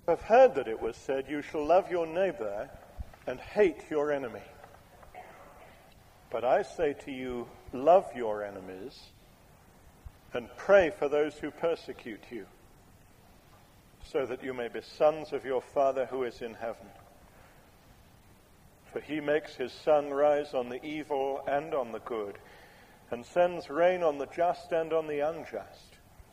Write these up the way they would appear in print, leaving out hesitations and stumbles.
I've heard that it was said, you shall love your neighbor and hate your enemy. But I say to you, love your enemies and pray for those who persecute you, so that you may be sons of your Father who is in heaven. For he makes his sun rise on the evil and on the good, and sends rain on the just and on the unjust.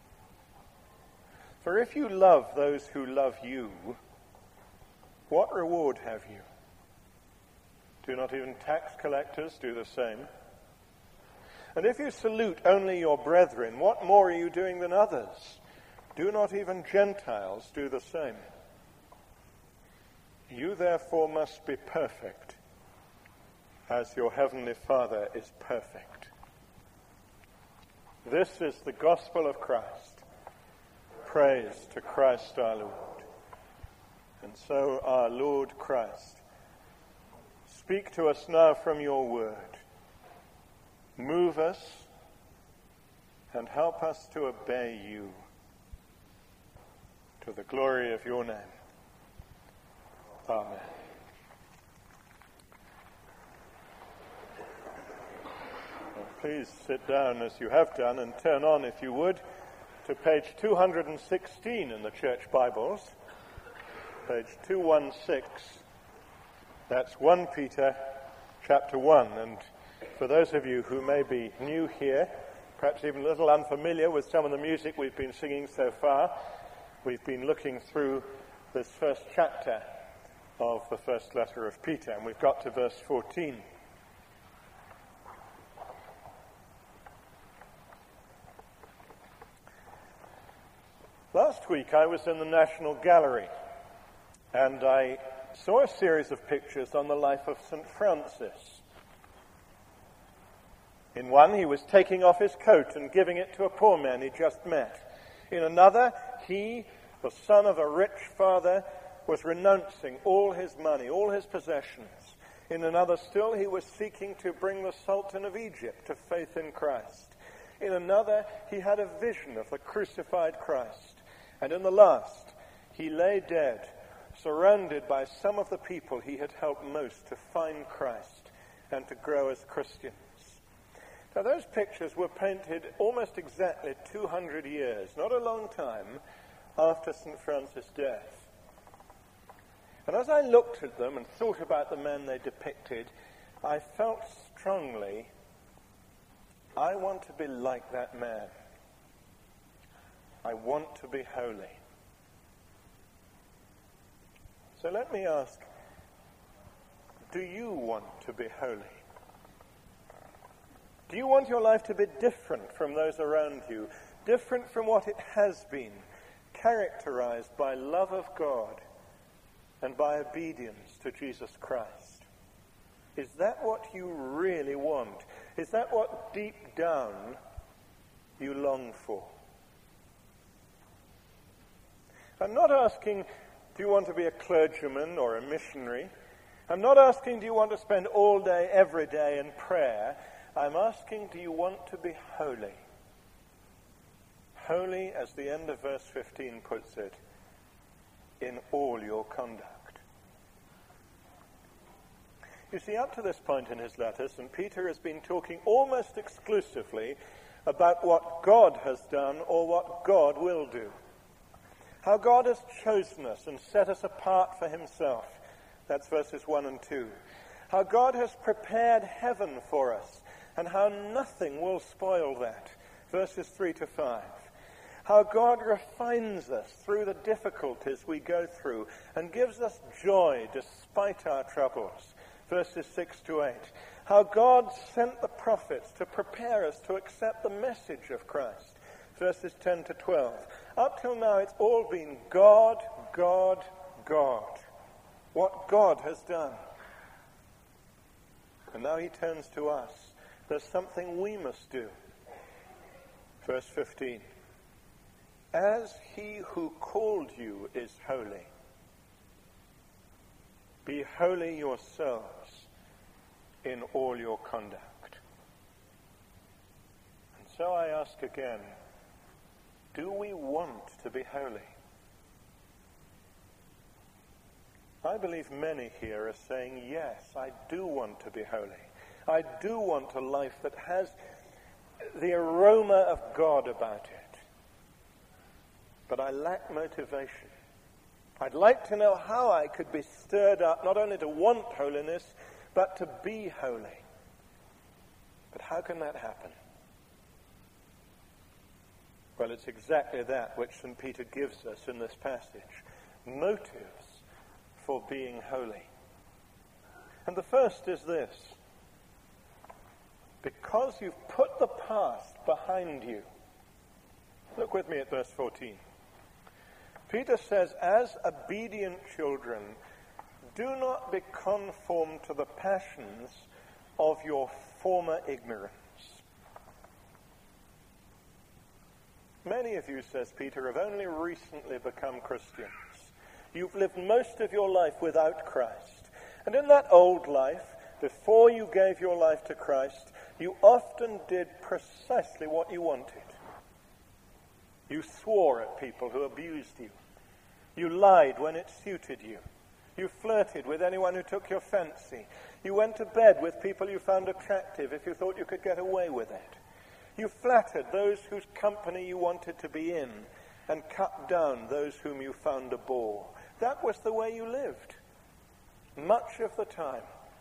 For if you love those who love you, what reward have you? Do not even tax collectors do the same? And if you salute only your brethren, what more are you doing than others? Do not even Gentiles do the same? You therefore must be perfect, as your heavenly Father is perfect. This is the gospel of Christ. Praise to Christ our Lord. And so, our Lord Christ, speak to us now from your word. Move us and help us to obey you, to the glory of your name. Amen. Well, please sit down as you have done and turn on, if you would, to page 216 in the church Bibles. Page 216. That's 1 Peter chapter 1. And for those of you who may be new here, perhaps even a little unfamiliar with some of the music we've been singing so far, we've been looking through this first chapter of the first letter of Peter, and we've got to verse 14. Last week I was in the National Gallery, and I saw a series of pictures on the life of St. Francis. In one, he was taking off his coat and giving it to a poor man he just met. In another, he, the son of a rich father, was renouncing all his money, all his possessions. In another still, he was seeking to bring the Sultan of Egypt to faith in Christ. In another, he had a vision of the crucified Christ. And in the last, he lay dead, surrounded by some of the people he had helped most to find Christ and to grow as Christians. Now, those pictures were painted almost exactly 200 years, not a long time, after St. Francis' death. And as I looked at them and thought about the man they depicted, I felt strongly, I want to be like that man. I want to be holy. So let me ask, do you want to be holy? Do you want your life to be different from those around you, different from what it has been, characterized by love of God and by obedience to Jesus Christ? Is that what you really want? Is that what deep down you long for? I'm not asking, do you want to be a clergyman or a missionary? I'm not asking, do you want to spend all day, every day in prayer? I'm asking, do you want to be holy? Holy, as the end of verse 15 puts it, in all your conduct. You see, up to this point in his letter, St. Peter has been talking almost exclusively about what God has done or what God will do. How God has chosen us and set us apart for himself. That's verses 1 and 2. How God has prepared heaven for us, and how nothing will spoil that. Verses 3 to 5. How God refines us through the difficulties we go through and gives us joy despite our troubles. Verses 6 to 8. How God sent the prophets to prepare us to accept the message of Christ. Verses 10 to 12. Up till now, it's all been God, God, God. What God has done. And now he turns to us. There's something we must do. Verse 15. As he who called you is holy, be holy yourselves in all your conduct. And so I ask again, do we want to be holy? I believe many here are saying, yes, I do want to be holy. I do want a life that has the aroma of God about it. But I lack motivation. I'd like to know how I could be stirred up not only to want holiness, but to be holy. But how can that happen? Well, it's exactly that which St. Peter gives us in this passage. Motives for being holy. And the first is this. Because you've put the past behind you. Look with me at verse 14. Peter says, as obedient children, do not be conformed to the passions of your former ignorance. Many of you, says Peter, have only recently become Christians. You've lived most of your life without Christ. And in that old life, before you gave your life to Christ, you often did precisely what you wanted. You swore at people who abused you. You lied when it suited you. You flirted with anyone who took your fancy. You went to bed with people you found attractive if you thought you could get away with it. You flattered those whose company you wanted to be in and cut down those whom you found a bore. That was the way you lived, much of the time.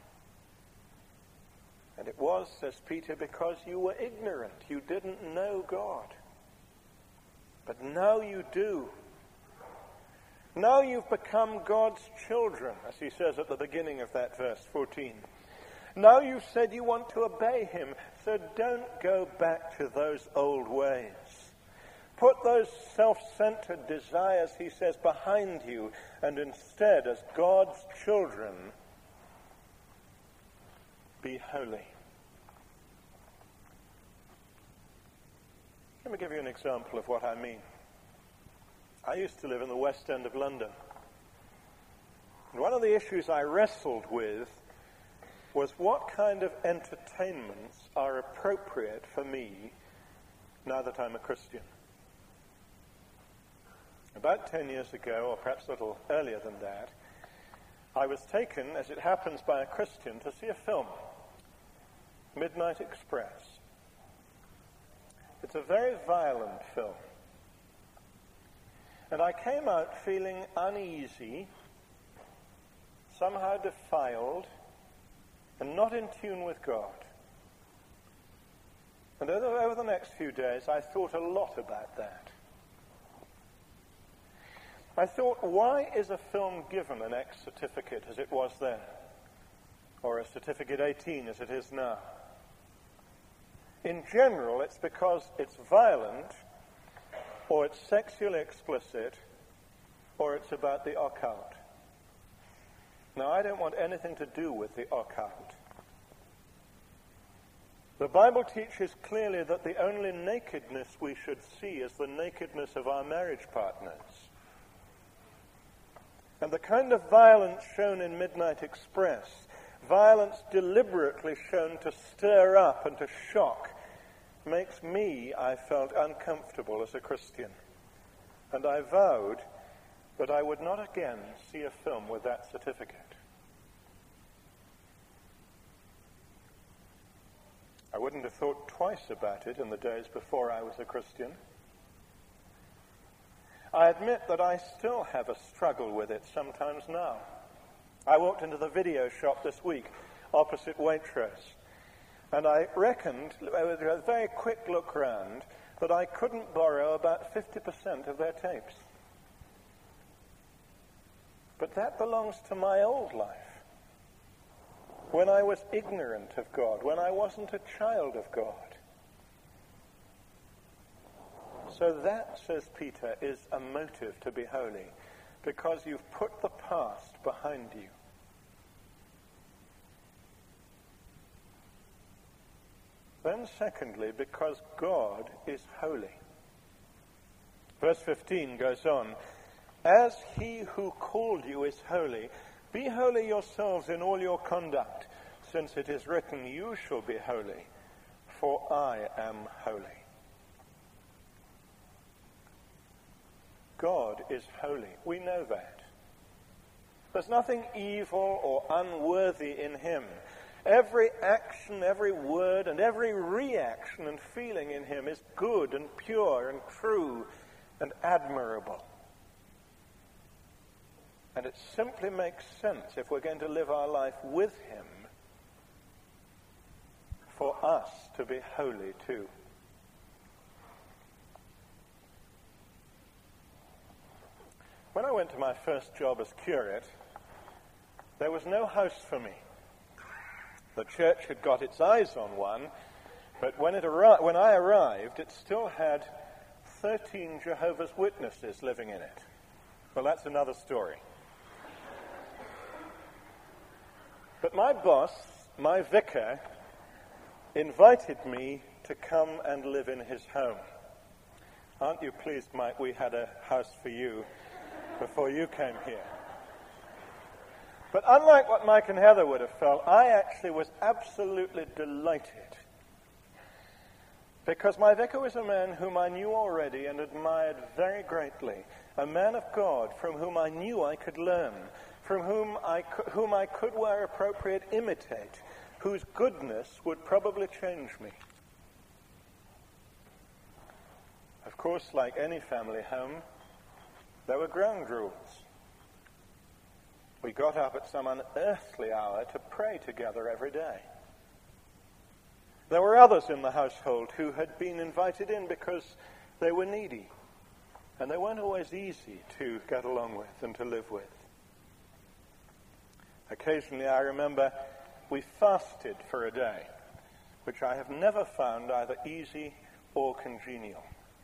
And it was, says Peter, because you were ignorant. You didn't know God. But now you do. Now you've become God's children, as he says at the beginning of that verse, 14. Now you've said you want to obey him, so don't go back to those old ways. Put those self-centered desires, he says, behind you, and instead, as God's children, be holy. Let me give you an example of what I mean. I used to live in the West End of London. And one of the issues I wrestled with was what kind of entertainments are appropriate for me now that I'm a Christian. About 10 years ago, or perhaps a little earlier than that, I was taken, as it happens, by a Christian to see a film, Midnight Express. It's a very violent film. And I came out feeling uneasy, somehow defiled, and not in tune with God. And over the next few days, I thought a lot about that. I thought, why is a film given an X certificate as it was then? Or a certificate 18 as it is now? In general, it's because it's violent, or it's sexually explicit, or it's about the occult. Now, I don't want anything to do with the occult. The Bible teaches clearly that the only nakedness we should see is the nakedness of our marriage partners. And the kind of violence shown in Midnight Express, violence deliberately shown to stir up and to shock, makes me, I felt, uncomfortable as a Christian. And I vowed that I would not again see a film with that certificate. I wouldn't have thought twice about it in the days before I was a Christian. I admit that I still have a struggle with it sometimes now. I walked into the video shop this week opposite Waitrose, and I reckoned, with a very quick look round, that I couldn't borrow about 50% of their tapes. But that belongs to my old life, when I was ignorant of God, when I wasn't a child of God. So that, says Peter, is a motive to be holy, because you've put the past behind you. Then secondly, because God is holy. Verse 15 goes on, as he who called you is holy, be holy yourselves in all your conduct, since it is written, you shall be holy, for I am holy. God is holy. We know that. There's nothing evil or unworthy in him. Every action, every word, and every reaction and feeling in him is good and pure and true and admirable. And it simply makes sense, if we're going to live our life with him, for us to be holy too. When I went to my first job as curate, there was no house for me. The church had got its eyes on one, but when I arrived, it still had 13 Jehovah's Witnesses living in it. Well, that's another story. But my boss, my vicar, invited me to come and live in his home. Aren't you pleased, Mike, we had a house for you before you came here? But unlike what Mike and Heather would have felt, I actually was absolutely delighted, because my vicar was a man whom I knew already and admired very greatly, a man of God from whom I knew I could learn, from whom I could, where appropriate, imitate, whose goodness would probably change me. Of course, like any family home, there were ground rules. We got up at some unearthly hour to pray together every day. There were others in the household who had been invited in because they were needy, and they weren't always easy to get along with and to live with. Occasionally, I remember, we fasted for a day, which I have never found either easy or congenial.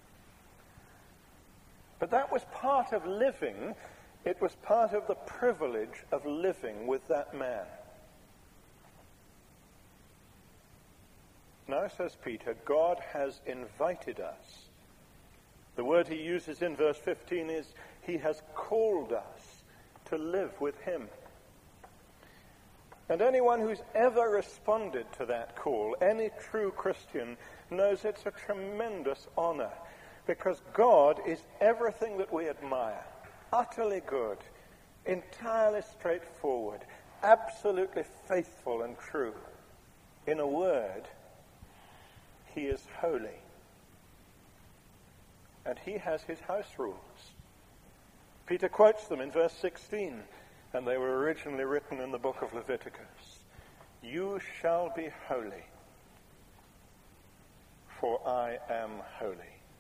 But that was part of living. It was part of the privilege of living with that man. Now, says Peter, God has invited us. The word he uses in verse 15 is, he has called us to live with him. And anyone who's ever responded to that call, any true Christian, knows it's a tremendous honor, because God is everything that we admire. Utterly good, entirely straightforward, absolutely faithful and true. In a word, he is holy. And he has his house rules. Peter quotes them in verse 16, and they were originally written in the book of Leviticus. You shall be holy, for I am holy.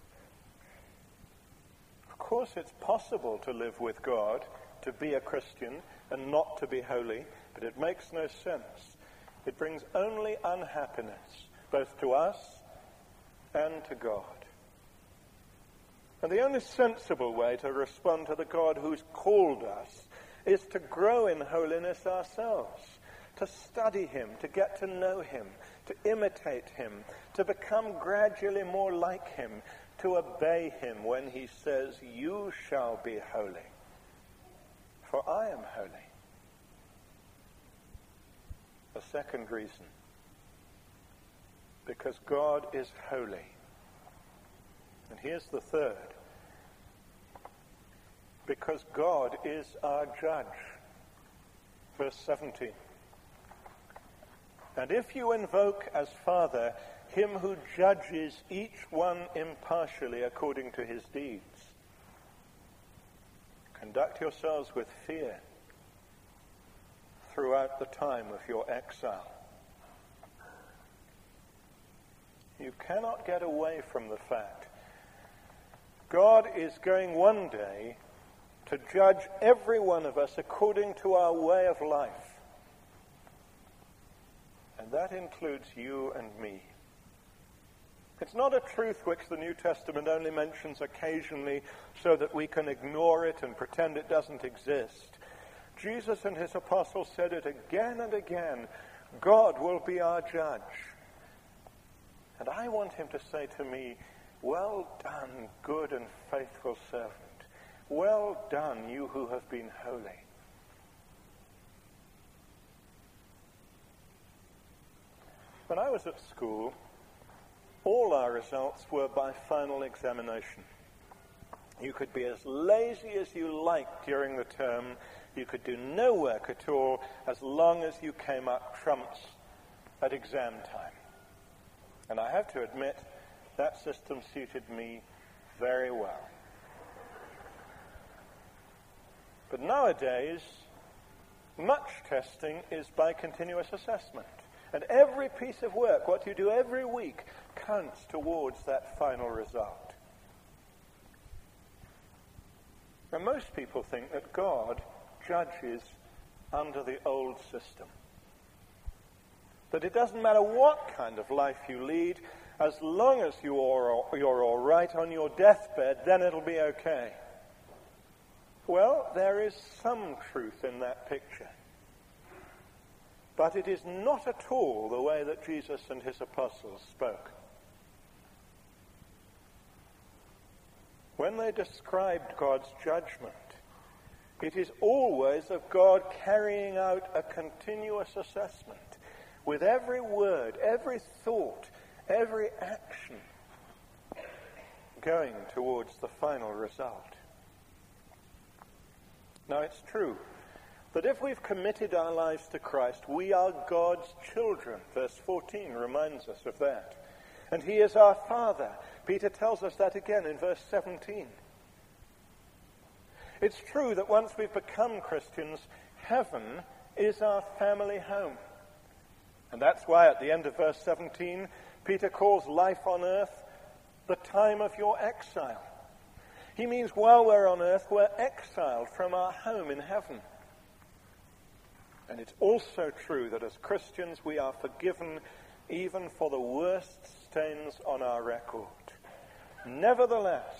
Of course, it's possible to live with God, to be a Christian, and not to be holy, but it makes no sense. It brings only unhappiness, both to us and to God. And the only sensible way to respond to the God who's called us is to grow in holiness ourselves, to study him, to get to know him, to imitate him, to become gradually more like him, to obey him when he says, you shall be holy, for I am holy. A second reason, because God is holy. And here's the third, because God is our judge. Verse 17. And if you invoke as Father him who judges each one impartially according to his deeds, conduct yourselves with fear throughout the time of your exile. You cannot get away from the fact God is going one day to judge every one of us according to our way of life. And that includes you and me. It's not a truth which the New Testament only mentions occasionally so that we can ignore it and pretend it doesn't exist. Jesus and his apostles said it again and again. God will be our judge. And I want him to say to me, well done, good and faithful servant. Well done, you who have been holy. When I was at school, all our results were by final examination. You could be as lazy as you liked during the term. You could do no work at all as long as you came up trumps at exam time. And I have to admit, that system suited me very well. But nowadays, much testing is by continuous assessment. And every piece of work, what you do every week, counts towards that final result. Now, most people think that God judges under the old system. That it doesn't matter what kind of life you lead, as long as you're all right on your deathbed, then it'll be okay. Well, there is some truth in that picture. But it is not at all the way that Jesus and his apostles spoke. When they described God's judgment, it is always of God carrying out a continuous assessment with every word, every thought, every action going towards the final result. Now, it's true that if we've committed our lives to Christ, we are God's children. Verse 14 reminds us of that. And he is our Father. Peter tells us that again in verse 17. It's true that once we've become Christians, heaven is our family home. And that's why at the end of verse 17, Peter calls life on earth the time of your exile. He means while we're on earth, we're exiled from our home in heaven. And it's also true that as Christians, we are forgiven even for the worst stains on our record. Nevertheless,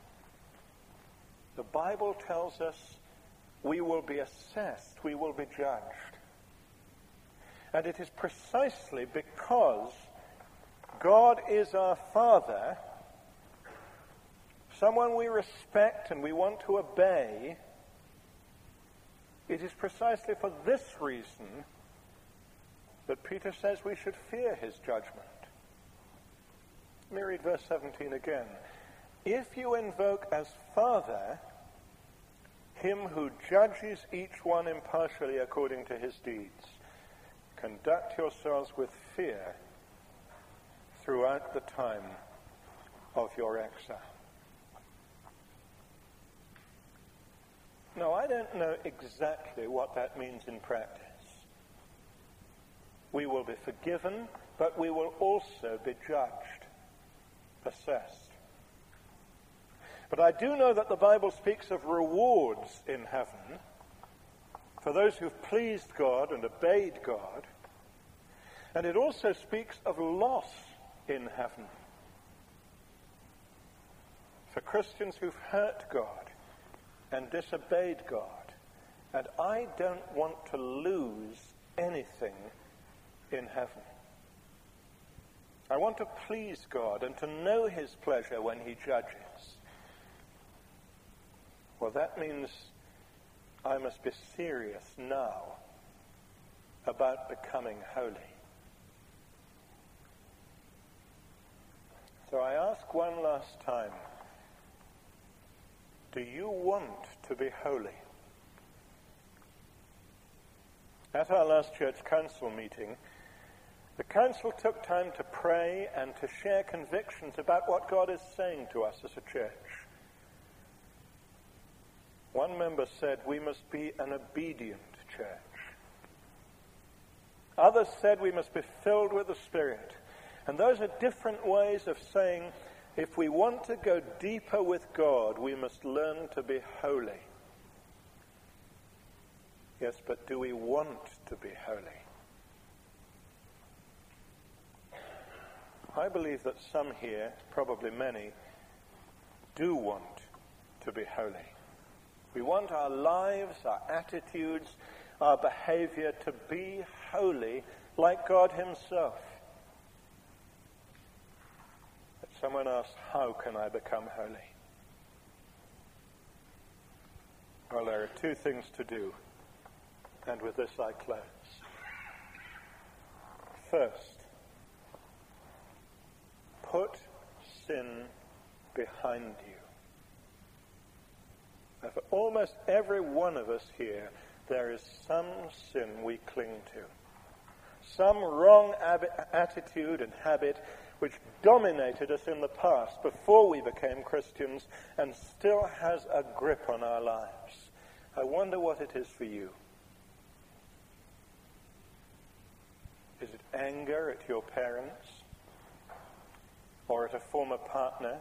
the Bible tells us we will be assessed, we will be judged. And it is precisely because God is our Father, someone we respect and we want to obey. It is precisely for this reason that Peter says we should fear his judgment. Let me read verse 17 again. If you invoke as Father him who judges each one impartially according to his deeds, conduct yourselves with fear throughout the time of your exile. Now, I don't know exactly what that means in practice. We will be forgiven, but we will also be judged, assessed. But I do know that the Bible speaks of rewards in heaven for those who've pleased God and obeyed God. And it also speaks of loss in heaven for Christians who've hurt God and disobeyed God. And I don't want to lose anything in heaven. I want to please God and to know his pleasure when he judges. Well, that means I must be serious now about becoming holy. So I ask one last time, do you want to be holy? At our last church council meeting, the council took time to pray and to share convictions about what God is saying to us as a church. One member said we must be an obedient church. Others said we must be filled with the Spirit. And those are different ways of saying if we want to go deeper with God, we must learn to be holy. Yes, but do we want to be holy? I believe that some here, probably many, do want to be holy. We want our lives, our attitudes, our behavior to be holy like God himself. But someone asked, how can I become holy? Well, there are two things to do, and with this I close. First, put sin behind you. Now, for almost every one of us here, there is some sin we cling to. Some wrong attitude and habit which dominated us in the past before we became Christians and still has a grip on our lives. I wonder what it is for you. Is it anger at your parents or at a former partner?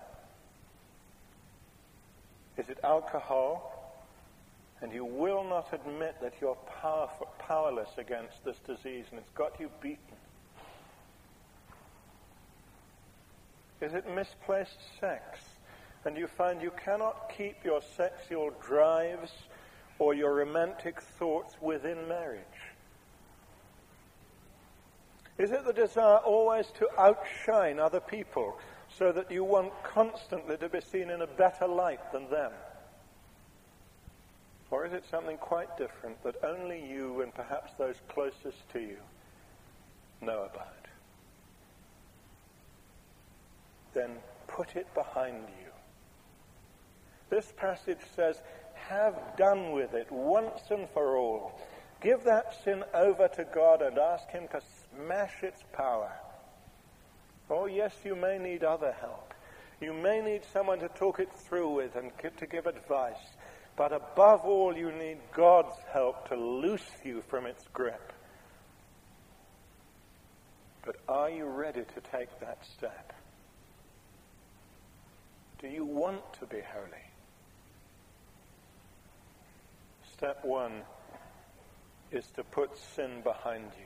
Is it alcohol? And you will not admit that you're powerless against this disease and it's got you beaten. Is it misplaced sex? And you find you cannot keep your sexual drives or your romantic thoughts within marriage? Is it the desire always to outshine other people so that you want constantly to be seen in a better light than them? Or is it something quite different that only you and perhaps those closest to you know about? Then put it behind you. This passage says, have done with it once and for all. Give that sin over to God and ask him to smash its power. Oh, yes, you may need other help. You may need someone to talk it through with and to give advice. But above all, you need God's help to loose you from its grip. But are you ready to take that step? Do you want to be holy? Step one is to put sin behind you.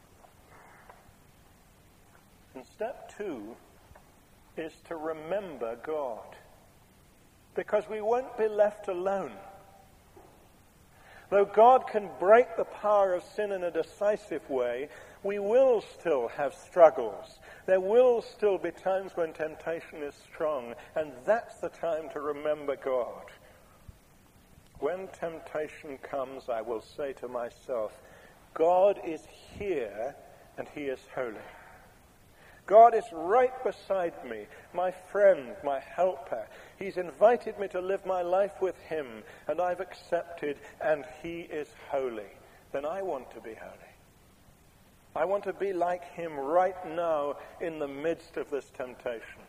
And step two is to remember God. Because we won't be left alone. Though God can break the power of sin in a decisive way, we will still have struggles. There will still be times when temptation is strong, and that's the time to remember God. When temptation comes, I will say to myself, God is here and he is holy. God is right beside me, my friend, my helper. He's invited me to live my life with him, and I've accepted, and he is holy. Then I want to be holy. I want to be like him right now in the midst of this temptation.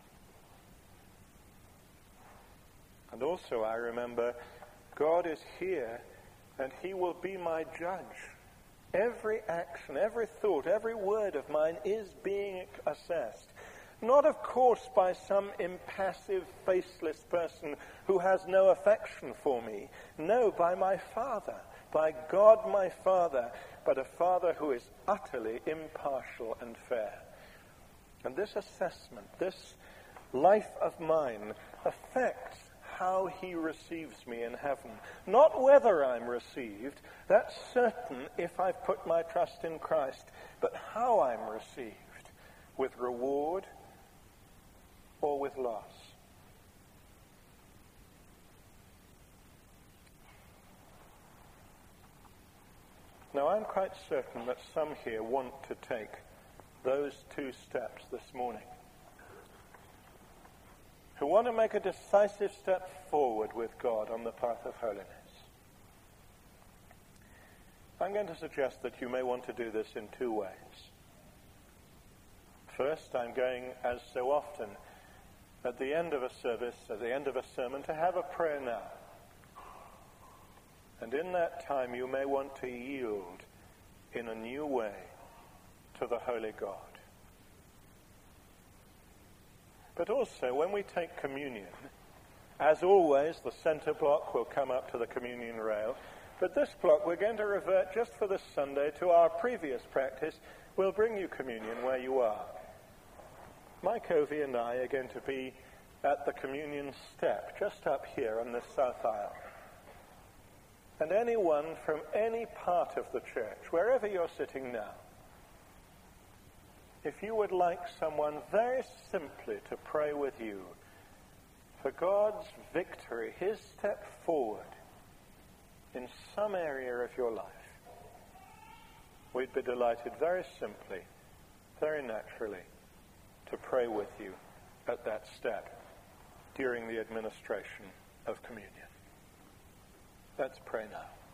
And also I remember God is here, and he will be my judge. Every action, every thought, every word of mine is being assessed. Not, of course, by some impassive, faceless person who has no affection for me. No, by my Father, by God my Father, but a Father who is utterly impartial and fair. And this assessment, this life of mine, affects how he receives me in heaven. Not whether I'm received, that's certain if I've put my trust in Christ, but how I'm received, with reward or with loss. Now, I'm quite certain that some here want to take those two steps this morning, who want to make a decisive step forward with God on the path of holiness. I'm going to suggest that you may want to do this in two ways. First, I'm going, as so often, at the end of a service, at the end of a sermon, to have a prayer now. And in that time, you may want to yield in a new way to the Holy God. But also, when we take communion, as always, the center block will come up to the communion rail. But this block, we're going to revert just for this Sunday to our previous practice. We'll bring you communion where you are. Mike Ovey and I are going to be at the communion step, just up here on this south aisle. And anyone from any part of the church, wherever you're sitting now, if you would like someone very simply to pray with you for God's victory, his step forward in some area of your life, we'd be delighted very simply, very naturally, to pray with you at that step during the administration of communion. Let's pray now.